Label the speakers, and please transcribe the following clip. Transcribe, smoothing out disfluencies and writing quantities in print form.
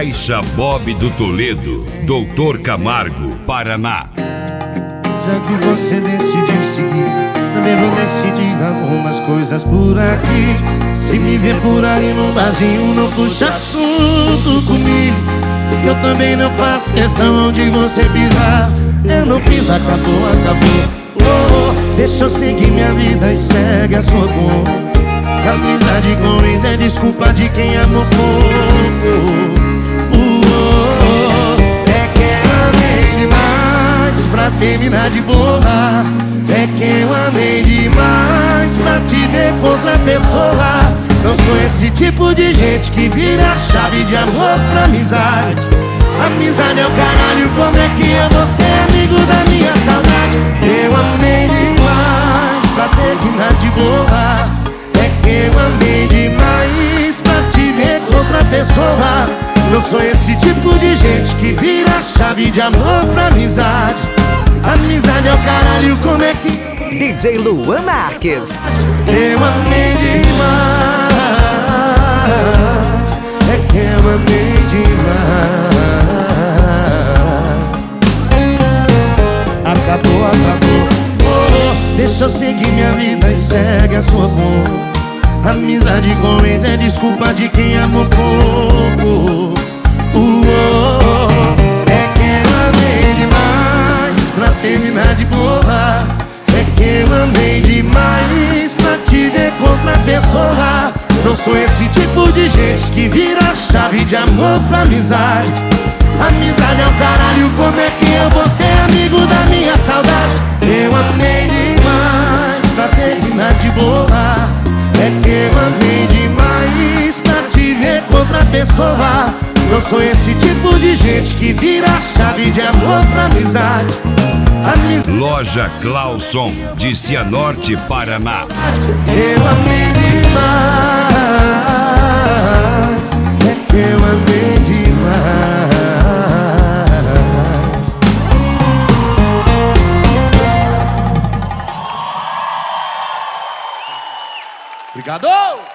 Speaker 1: Caixa Bob do Toledo, Doutor Camargo, Paraná.
Speaker 2: Já que você decidiu seguir, também vou decidir algumas coisas por aqui. Se me ver por aí no barzinho, não puxa assunto comigo, que eu também não faço questão onde você pisar. Eu não piso, acabou, acabou. Deixa eu seguir minha vida e segue a sua conta. Amizade com ex é desculpa de quem amou pouco. É que eu amei demais pra terminar de boa. É que eu amei demais pra te ver com outra pessoa. Não sou esse tipo de gente que vira a chave de amor pra amizade. Amizade é o caralho, como é que eu vou ser amigo da minha saudade? Eu amei demais pra terminar de boa. É que eu amei demais pra te ver com outra pessoa. Não sou esse tipo de gente que vira a chave de amor pra amizade. Amizade é o caralho, como é que...
Speaker 3: DJ Luan Marques.
Speaker 2: Eu amei demais. É que eu amei demais. Acabou, acabou. Deixa eu seguir minha vida e segue a sua cor. Amizade com ex é desculpa de quem amou pouco. É que eu amei demais pra terminar de boa. É que eu amei demais pra te ver com outra pessoa. Não sou esse tipo de gente que vira a chave de amor pra amizade. Amizade é o caralho, como é que eu vou ser amigo da minha saudade? Eu amei demais pra terminar de boa. É que eu amei demais pra te ver com outra pessoa. Não sou esse tipo de gente que vira a chave de amor pra amizade.
Speaker 1: Loja Clauson, de Cianorte, Paraná.
Speaker 2: Eu amei demais. É que eu amei demais. Obrigado!